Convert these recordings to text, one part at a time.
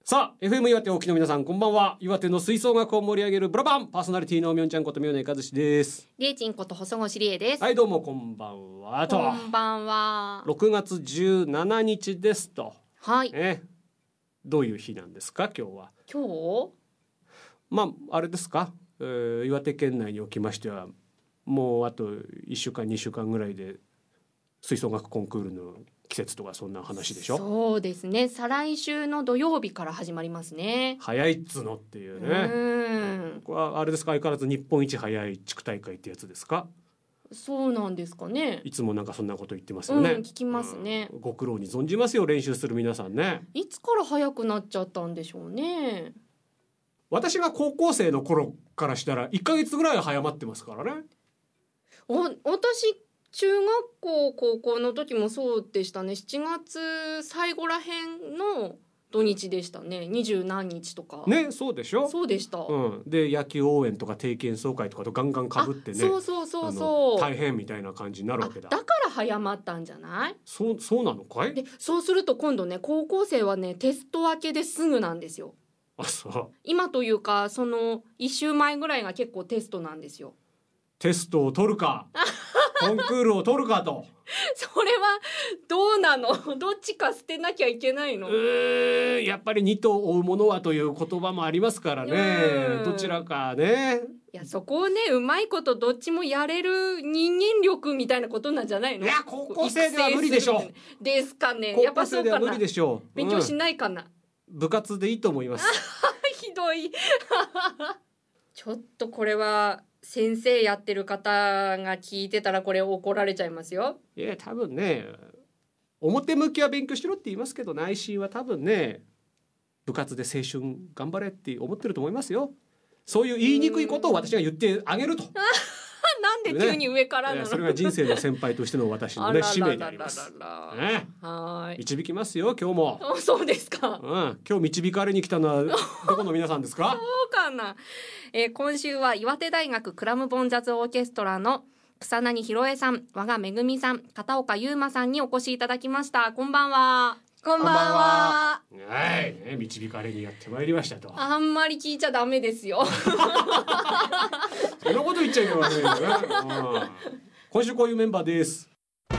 さあ FM 岩手お聞きの皆さんこんばんは。岩手の吹奏楽を盛り上げるブラバンパーソナリティのみょんちゃんことみょうねかずしです。 りえちんこと細越りえです。 はいどうもこんばんはと。 こんばんは。 6月17日ですと。 はい、 どういう日なんですか今日は。 今日まああれですか、岩手県内におきましてはもうあと1週間2週間ぐらいで吹奏楽コンクールの季節とかそんな話でしょ。 そうですね、再来週の土曜日から始まりますね。 早いっつのっていうね。これはあれですか、相変わらず日本一早い地区大会ってやつですか。 そうなんですかね。 いつもなんかそんなこと言ってますよね、 聞きますね、 ご苦労に存じますよ練習する皆さんね。 いつから早くなっちゃったんでしょうね。 私が高校生の頃からしたら1ヶ月ぐらい早まってますからね。 私中学校高校の時もそうでしたね。7月最後らへんの土日でしたね。20何日とかね。そうでしょ。 そうでした、 で野球応援とか定期演奏会とかとガンガンかぶってね、 そう大変みたいな感じになるわけだ。 だから早まったんじゃない？ そうなのかい？ でそうすると今度ね、高校生はねテスト明けですぐなんですよ。 あ、そう。 今というかその1週前ぐらいが結構テストなんですよ。 テストを取るかコンクールを取るかとそれはどうなの？どっちか捨てなきゃいけないの？ やっぱり二頭追うものはという言葉もありますからね。どちらかね。 いやそこをねうまいことどっちもやれる人間力みたいなことなんじゃないの？ いや高校生では無理でしょう。 ですかね。 高校生では無理でしょう。 勉強しないかな、 部活でいいと思います。 ひどいちょっとこれは先生やってる方が聞いてたらこれ怒られちゃいますよ。 いや多分ね、表向きは勉強しろって言いますけど内心は多分ね部活で青春頑張れって思ってると思いますよ。そういう言いにくいことを私が言ってあげるとなんで急に上からなの？ それが人生の先輩としての私のね使命であります。 はい。 導きますよ今日も。 そうですか。 今日導かれに来たのはどこの皆さんですか？ そうかな。今週は岩手大学クラムボンジャズオーケストラの草薙博恵さん、和賀めぐみさん、片岡優馬さんにお越しいただきました。こんばんは。 こんばんは。 はい、導かれにやってまいりましたと。 あんまり聞いちゃダメですよ。 そんなこと言っちゃいけませんよね。今週こういうメンバーです。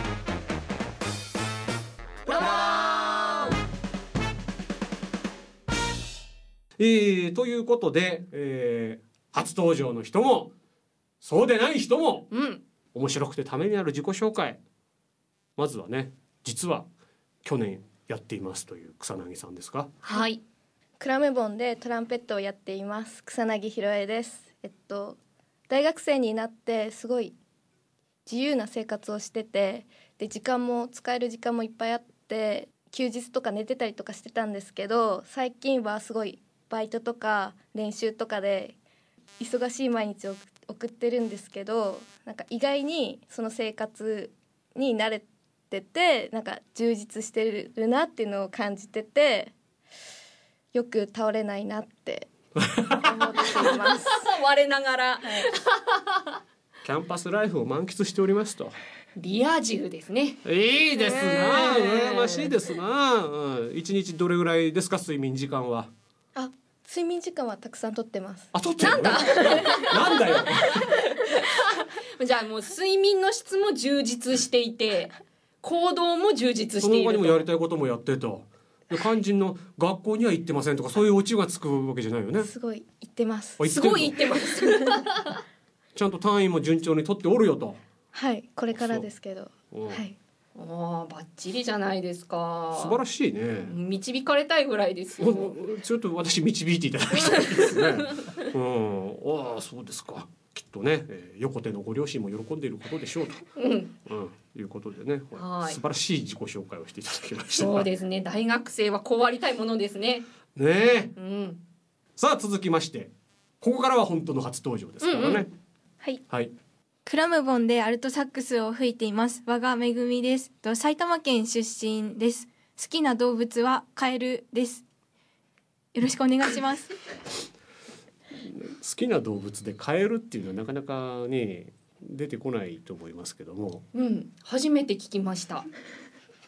ということで、初登場の人もそうでない人も、面白くてためになる自己紹介。まずはね、実は去年やっていますという草薙さんですか？ はい。 クラムボンでトランペットをやっています草薙博恵です。大学生になってすごい自由な生活をしてて、で時間も使える時間もいっぱいあって休日とか寝てたりとかしてたんですけど、最近はすごいバイトとか練習とかで忙しい毎日を送ってるんですけど、なんか意外にその生活に慣れてて、なんか充実してるなっていうのを感じてて、よく倒れないなって思っています我ながら、 キャンパスライフを満喫しておりますと。 リア充ですね。 いいですな、羨ましいですな。一日どれぐらいですか睡眠時間は？ 睡眠時間はたくさんとってます。 とってる？なんだよじゃあもう睡眠の質も充実していて行動も充実していると。 その他にもやりたいこともやってと。肝心の学校には行ってませんとかそういうオチがつくわけじゃないよね。 すごい行ってます。 すごい行ってますちゃんと単位も順調に取っておるよと。 はい、これからですけど、はい。 バッチリじゃないですか。 素晴らしいね。 導かれたいぐらいですよ。 ちょっと私導いていただきたいですね。そうですか。きっとね、横手のご両親も喜んでいることでしょうと、いうことでね、素晴らしい自己紹介をしていただきました。 そうですね。大学生はこうありたいものですね。 ねえ。さあ続きましてここからは本当の初登場ですからね。 はい。クラムボンでアルトサックスを吹いています和賀めぐみです。埼玉県出身です。好きな動物はカエルです。よろしくお願いします。 好きな動物でカエルっていうのはなかなかね出てこないと思いますけども、 初めて聞きました。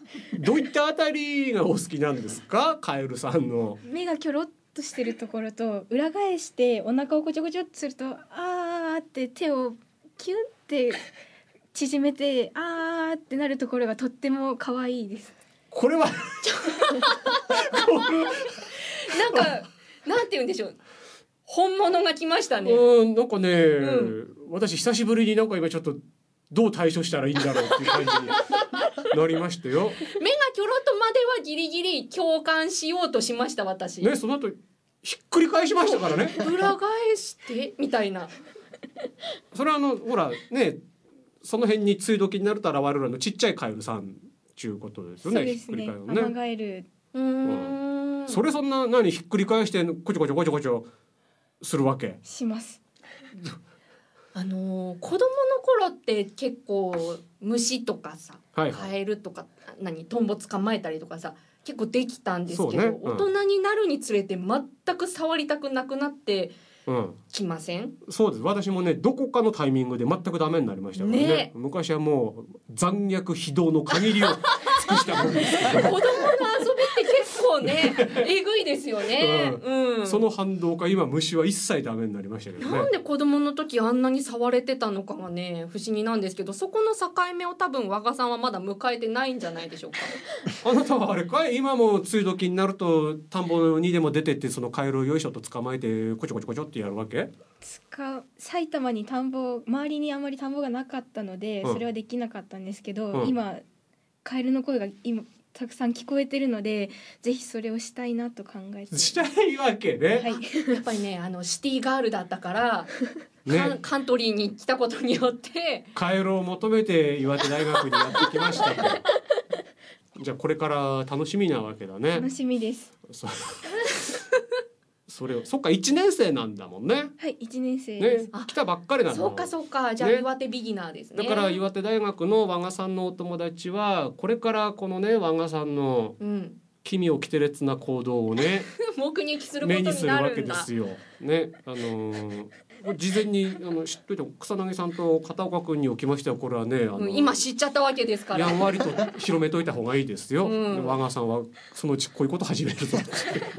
どういったあたりがお好きなんですか、カエルさんの。 目がキョロっとしてるところと、裏返してお腹をこちょこちょっとするとあーって手をキュンって縮めてあーってなるところがとっても可愛いです。 これはなんかなんて言うんでしょう、本物が来ましたね。 なんかね、私久しぶりになんか今ちょっとどう対処したらいいんだろうっていう感じになりましたよ。 目がキョロとまではギリギリ共感しようとしました私。 ね、その後ひっくり返しましたからね。 裏返してみたいな。 それはほらね、その辺に梅雨時になると現れるちっちゃいカエルさんちゅうことですよね。 そうですね。アマガエル。 それそんな何ひっくり返してこちょこちょこちょこちょするわけ。 します。 子供の頃って結構虫とかさ、カエルとかトンボ捕まえたりとかさ結構できたんですけど、大人になるにつれて全く触りたくなくなってきません？ そうです。私もね、どこかのタイミングで全くダメになりましたからね。昔はもう残虐非道の限りを尽くしたもんですけど。 子供の遊びって結構ねえぐいですよね。 その反動か今虫は一切ダメになりましたけどね。 なんで子供の時あんなに触れてたのかがね不思議なんですけど、そこの境目を多分和賀さんはまだ迎えてないんじゃないでしょうか。 あなたはあれかい、今も梅雨時になると田んぼにでも出てってそのカエルをよいしょと捕まえてこちょこちょこちょってやるわけ？ 埼玉に田んぼ、周りにあまり田んぼがなかったのでそれはできなかったんですけど、今カエルの声が今たくさん聞こえてるので、ぜひそれをしたいなと考えてしたいわけね。 はい、やっぱりねシティガールだったからね、カントリーに来たことによってカエルを求めて岩手大学にやってきましたじゃあこれから楽しみなわけだね。 楽しみです。 それをそっか1年生なんだもんね。 はい、1年生です。 来たばっかりなんだ。 そうかそうか、じゃあ岩手ビギナーですね。 だから岩手大学の和賀さんのお友達はこれからこのね和賀さんの奇妙奇て烈な行動をね目撃することになるんだ。目にするわけですよ。ね、事前に知っといて、草薙さんと片岡君におきましてはこれはね今知っちゃったわけですからやんわりと広めといた方がいいですよ。和賀さんはそのうちこういうこと始めるぞって、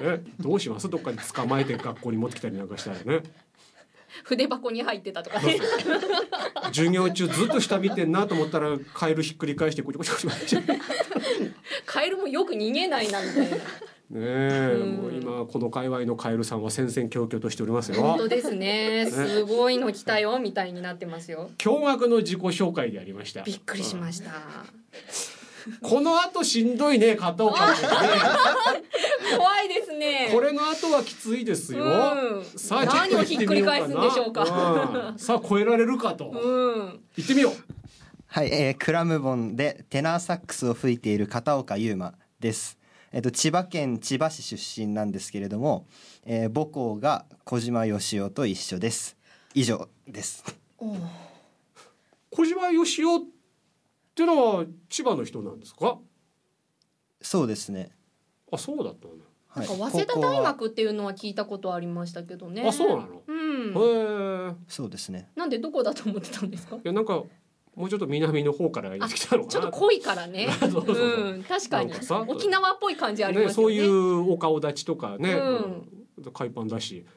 ね、どうします？どっかに捕まえて学校に持ってきたりなんかしたらね。 筆箱に入ってたとかね。 授業中ずっと下見てんなと思ったらカエルひっくり返してこちょこちょこちょカエルもよく逃げないなみたいな。 ねえ、もう今この界隈のカエルさんは戦々恐々としておりますよ。 本当ですね。すごいの来たよみたいになってますよ。 驚愕の自己紹介でありました。 びっくりしました。 この後しんどいね、片岡君ね。 怖いですね。 これの後はきついですよ。 さあ何をひっくり返すんでしょうか。 さあ超えられるかと。行ってみよう。 はい、クラムボンでテナーサックスを吹いている片岡優馬です。千葉県千葉市出身なんですけれども、母校が小島よしおと一緒です。以上です。 小島よしおってのは千葉の人なんですか？ そうですね。 あ、そうだったね。 なんか早稲田大学っていうのは聞いたことありましたけどね。 あ、そうなの。 へえ。そうですね。 なんでどこだと思ってたんですか？いや、なんかもうちょっと南の方からやってきたのかな。 ちょっと濃いからね。確かに沖縄っぽい感じありますよね。 そういうお顔立ちとかね、海パンだし。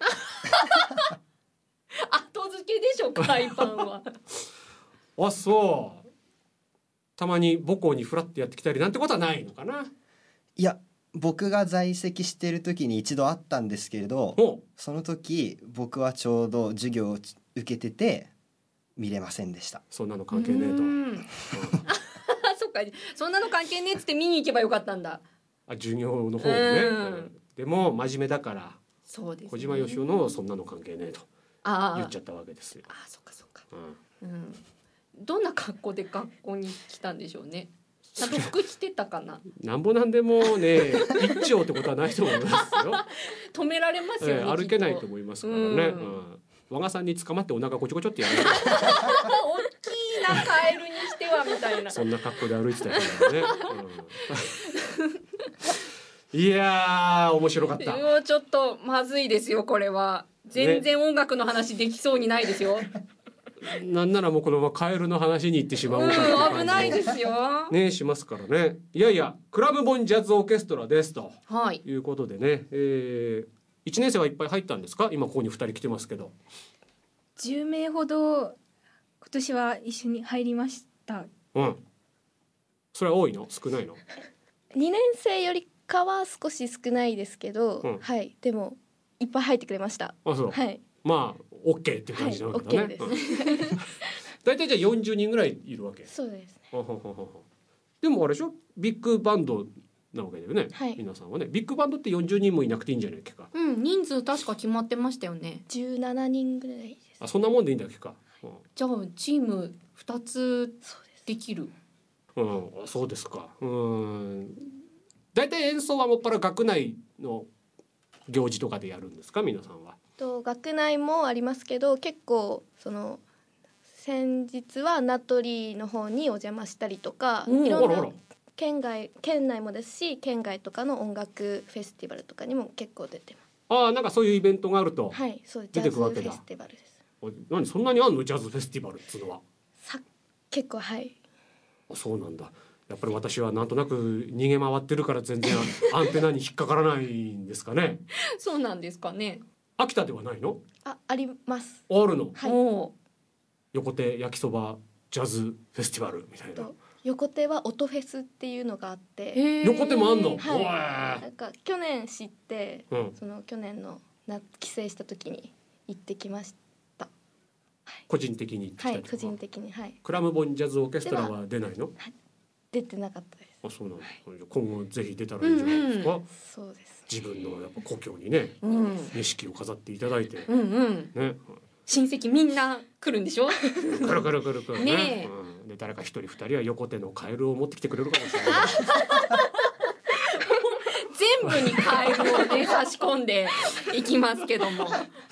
後付けでしょ海パンは。 あ、そう。たまに母校にフラッとやってきたりなんてことはないのかな。 いや、僕が在籍している時に一度あったんですけれど、その時僕はちょうど授業を受けてて見れませんでした。 そんなの関係ねえと。 そっか、そんなの関係ねえっつって見に行けばよかったんだ。 授業の方ね。でも真面目だから。 そうですね。 小島よしおのそんなの関係ねえと言っちゃったわけですよ。 あ、そっかそっか。どんな格好で学校に来たんでしょうね。ちゃんと服着てたかな。 なんぼなんでもね、一丁ってことはないと思いますよ。 止められますよね。 歩けないと思いますからね。和賀さんに捕まってお腹こちょこちょってやる。大きいなカエルにしてはみたいな。 そんな格好で歩いてたからね。いやー面白かった。 ちょっとまずいですよこれは。全然音楽の話できそうにないですよ。 なんならもうこのままカエルの話に行ってしまおうかっていう感じも危ないですよ。 ねしますからね。いやいやクラムボンジャズオーケストラですと、 はい、 いうことでね、1年生はいっぱい入ったんですか？今ここに2人来てますけど。 10名ほど今年は一緒に入りました。 うん。それは多いの？少ないの ？2年生よりかは少し少ないですけど、 うん、 はい、でもいっぱい入ってくれました。 あ、そう。 はい。 まあ OK っていう感じなわけだね。 はい、OK です。 だいたいじゃあ40人ぐらいいるわけ。 そうですね。 でもあれでしょ？ビッグバンドなわけだよね。 はい、 皆さんはね、ビッグバンドって40人もいなくていいんじゃないっけか。 うん、人数確か決まってましたよね。 17人ぐらいです。 あ、そんなもんでいいんだっけか。うん、 じゃあチーム2つできる。 うん、そうですか。だいたい演奏はもっぱら学内の行事とかでやるんですか、皆さんは。 学内もありますけど、結構その先日は名取の方にお邪魔したりとか、いろんな県内もですし、県外とかの音楽フェスティバルとかにも結構出てます。 ああ、なんかそういうイベントがあると、 はい、そう出てくるわけだ。 ジャズフェスティバルです。 何そんなにあんの？ジャズフェスティバルっつうのは。 結構、はい。 あ、そうなんだ。やっぱり私はなんとなく逃げ回ってるから全然アンテナに引っかからないんですかね。 そうなんですかね。 秋田ではないの？ あります。 あるの？ はい。 横手焼きそばジャズフェスティバルみたいな。 横手は音フェスっていうのがあって。 横手もあんの？ はい。なんか去年知って、 うん、 その去年の帰省した時に行ってきました。 はい、個人的に行ってきたりとか。 はい、個人的に、はい。 クラムボンジャズオーケストラは出ないの？ 出てなかったです。 あ、そうなんだ。今後ぜひ出たらいいんじゃないですか。 そうです。 自分のやっぱ故郷にね、景色を飾っていただいて、ね。 親戚みんな来るんでしょ？ くるくるくるくるね。で誰か一人二人は横手のカエルを持ってきてくれるかもしれない。 全部にカエルをね差し込んでいきますけども。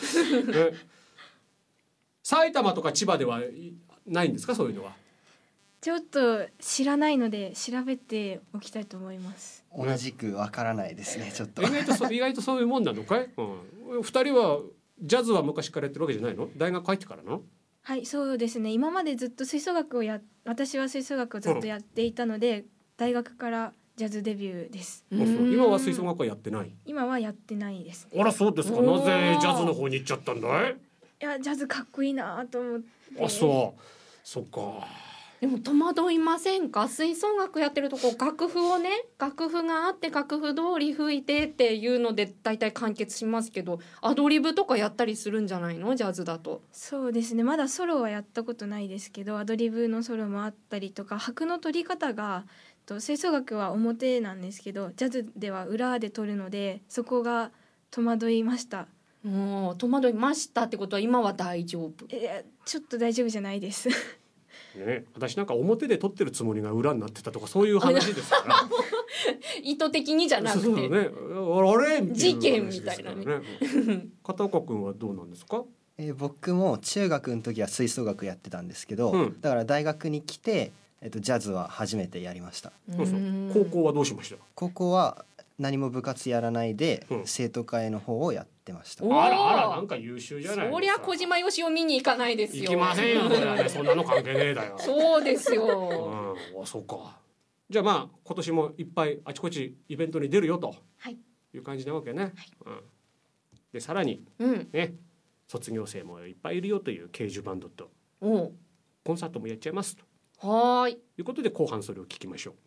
埼玉とか千葉ではないんですか、そういうのは。 ちょっと知らないので調べておきたいと思います。 同じくわからないですね。ちょっと意外とそういうもんなのかい？二人はジャズは昔からやってるわけじゃないの？大学入ってからの？ はい、そうですね。今までずっと私は吹奏楽をずっとやっていたので、大学からジャズデビューです。 今は吹奏楽はやってない？ 今はやってないです、ね。 あら、そうですか。なぜジャズの方に行っちゃったんだい？ いや、ジャズかっこいいなと思って。 あ、そっか。 でも戸惑いませんか？吹奏楽やってると楽譜があって楽譜通り吹いてっていうので大体完結しますけど、アドリブとかやったりするんじゃないの？ジャズだと。 そうですね、まだソロはやったことないですけど、アドリブのソロもあったりとか、拍の取り方が吹奏楽は表なんですけど、ジャズでは裏で取るので、そこが戸惑いました。 戸惑いましたってことは今は大丈夫？ ちょっと大丈夫じゃないですね、私なんか表で撮ってるつもりが裏になってたとかそういう話ですから意図的にじゃなくて、 そうね、あれ事件みたいなね。 片岡君はどうなんですか？ 僕も中学の時は吹奏楽やってたんですけど、だから大学に来て、ジャズは初めてやりました。 高校はどうしました？ 高校は何も部活やらないで、生徒会の方をやってました。 あらなんか優秀じゃない。 そりゃ小島よしお見に行かないですよ。 行きませんよ、ね、そんなの関係ねえだよ。 そうですよ。 そうか。じゃあまあ今年もいっぱいあちこちイベントに出るよという感じなわけね。でさらに、ね、卒業生もいっぱいいるよという慶寿バンドとコンサートもやっちゃいますということで、後半それを聞きましょう。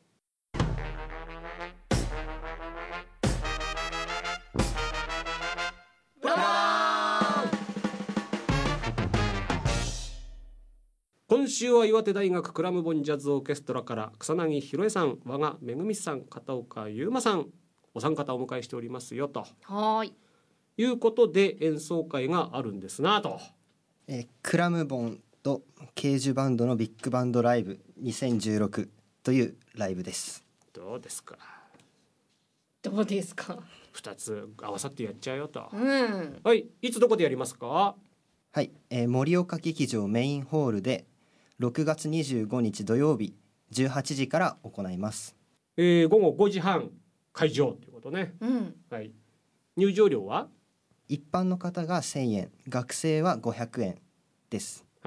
今週は岩手大学クラムボンジャズオーケストラから草薙博恵さん、和賀めぐみさん、片岡優馬さん、お三方お迎えしておりますよということで、演奏会があるんですなと。 クラムボンと慶寿バンドのビッグバンドライブ2016というライブです。 どうですか2つ合わさってやっちゃうよと、はい、いつどこでやりますか？ はい、盛岡劇場メインホールで6月25日土曜日18時から行います。 午後5時半会場ということね。はい、入場料は一般の方が1000円、学生は500円です。 はい、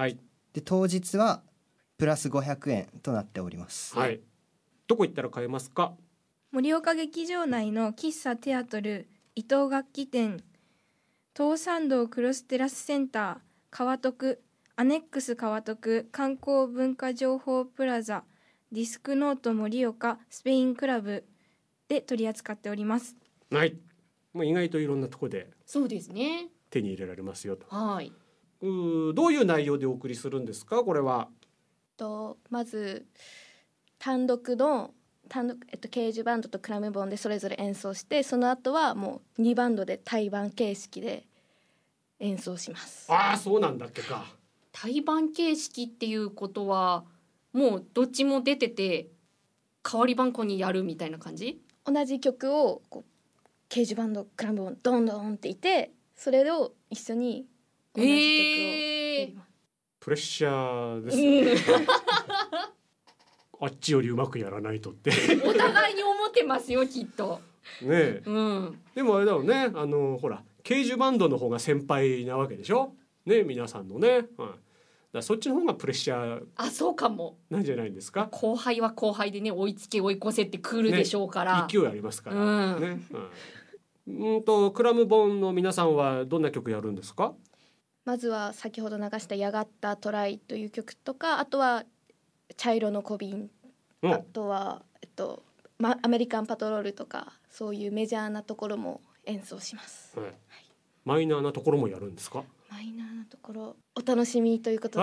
で当日はプラス500円となっております。 はい。どこ行ったら買えますか？ 盛岡劇場内の喫茶テアトル伊藤楽器店、東参道クロステラスセンター川徳、アネックス川徳観光文化情報プラザ、ディスクノート盛岡スペインクラブで取り扱っております。 はい。意外といろんなところでそうですね、 手に入れられますよと。 はい。 どういう内容でお送りするんですか、これは？ まず単独、ケージバンドとクラムボンでそれぞれ演奏して、その後はもう2バンドで対バン形式で演奏します。 ああ、そうなんだっけか。 対バン形式っていうことはもうどっちも出てて代わり番号にやるみたいな感じ？ 同じ曲をこうケージバンドクラムボンドンドンっていて、それを一緒に同じ曲をやります。 プレッシャーですよね。あっちよりうまくやらないとってお互いに思ってますよきっとねえ、 うん、 でもあれだろうね、ほらケージバンドの方が先輩なわけでしょね、皆さんのね、だそっちの方がプレッシャー、 あ、そうかもなんじゃないですか。 後輩は後輩でね、追いつけ追い越せってくるでしょうから、 ね、勢いありますから、ね、クラムボンの皆さんはどんな曲やるんですか？ まずは先ほど流したやがったトライという曲とか、あとは茶色の小瓶、あとは、アメリカンパトロールとか、そういうメジャーなところも演奏します、はいはい、 マイナーなところもやるんですか？ マイナーなところお楽しみということで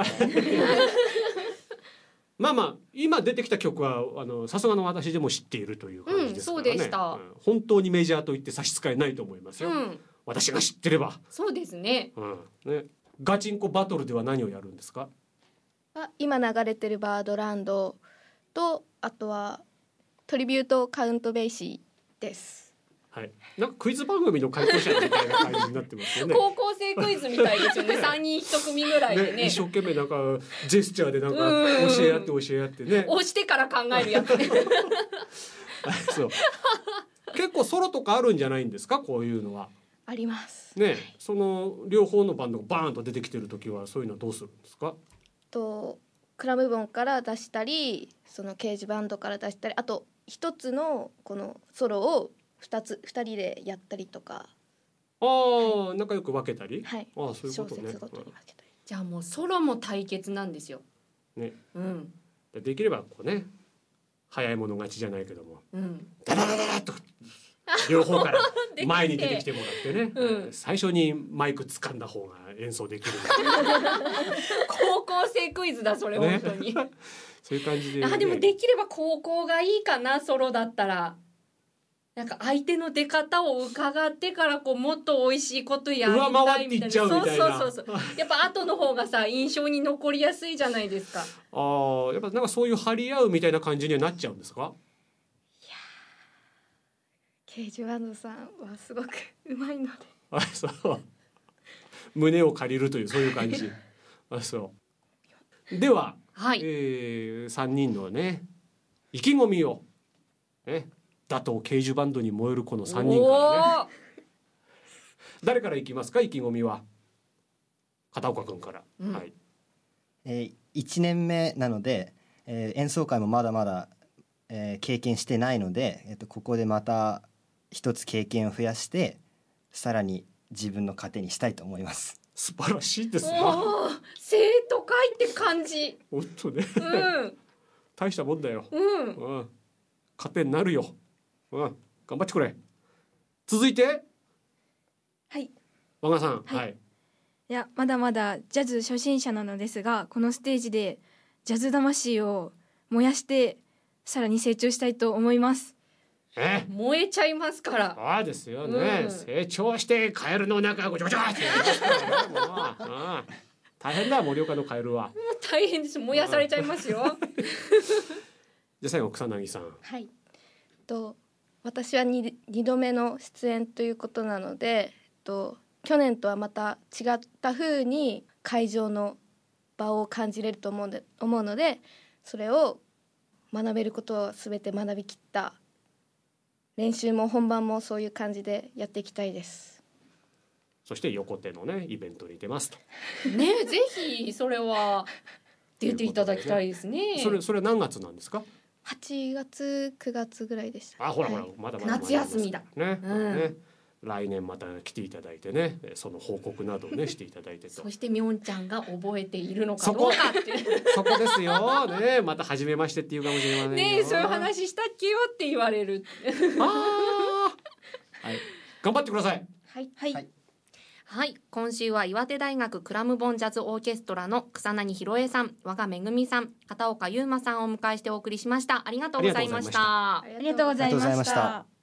まあ今出てきた曲はさすがの私でも知っているという感じですからね、 そうでした、 本当にメジャーと言って差し支えないと思いますよ、私が知ってれば。 そうですね、 ね、ガチンコバトルでは何をやるんですか？ 今流れてるバードランドと、あとはトリビュートカウントベイシーです。 はい、なんかクイズ番組の回答者みたいな感じになってますよね。 高校生クイズみたいですよね。3人1組ぐらいでね。 一生懸命なんかジェスチャーでなんか教え合ってね。 押してから考えるやつね。 そう。結構ソロとかあるんじゃないんですか、こういうのは。 ありますね。その両方のバンドがバーンと出てきてる時はそういうのはどうするんですか？ クラムボンから出したり、そのケージバンドから出したり、あと一つのこのソロを2人でやったりとか。 はい、仲良く分けたり、 はい、 そういうことね。 小説ごとに分けたり、 じゃあもうソロも対決なんですよ。 ね、できればこうね、早い者勝ちじゃないけども、ダダダダダッと両方から前に出てきてもらってね、最初にマイク掴んだ方が演奏できる。 高校生クイズだそれ、本当に。 そういう感じで、 でもできれば高校がいいかな、ソロだったら。なんか相手の出方を伺ってからもっと美味しいことやりたいみたいな。そうやっぱ後の方がさ印象に残りやすいじゃないですか。 やっぱなんかそういう張り合うみたいな感じにはなっちゃうんですか？いやケージバンドさんはすごくうまいので。 そう胸を借りるというそういう感じ。そうでは、3人のね意気込みをね、打倒ケージバンドに燃えるこの3人からね、誰からいきますか？意気込みは片岡君から。 1年目なので、演奏会もまだまだ、経験してないので、ここでまた一つ経験を増やしてさらに自分の糧にしたいと思います。 素晴らしいですね。 生徒会って感じ。 本当ね、大したもんだよ。糧になるよ。頑張ってくれ。続いて、和賀さん。 いやまだまだジャズ初心者なのですが、このステージでジャズ魂を燃やしてさらに成長したいと思います。 燃えちゃいますから。 ああですよね、成長してカエルの中ごちゃごちゃってやりますからね。大変だ盛岡のカエルは。もう大変です、燃やされちゃいますよ。 じゃあ最後草薙さん。 私は 2度目の出演ということなので、去年とはまた違った風に会場の場を感じれると思うので、それを学べることを全て学びきった、練習も本番もそういう感じでやっていきたいです。 そして横手のねイベントに出ますとね、ぜひそれは出ていただきたいですね。 それ何月なんですか 8月9月ぐらいでした。 ほらほら、まだまだ夏休みだね、ね、来年また来ていただいてね、その報告などをねしていただいてとそしてみょんちゃんが覚えているのかどうかってそこですよね。また初めましてっていうかもしれませんよね、そういう話したっけよって言われるはい、頑張ってください。 はいはい、今週は岩手大学クラムボンジャズオーケストラの草薙博恵さん、和賀めぐみさん、片岡優馬さんをお迎えしてお送りしました。ありがとうございました。 ありがとうございました。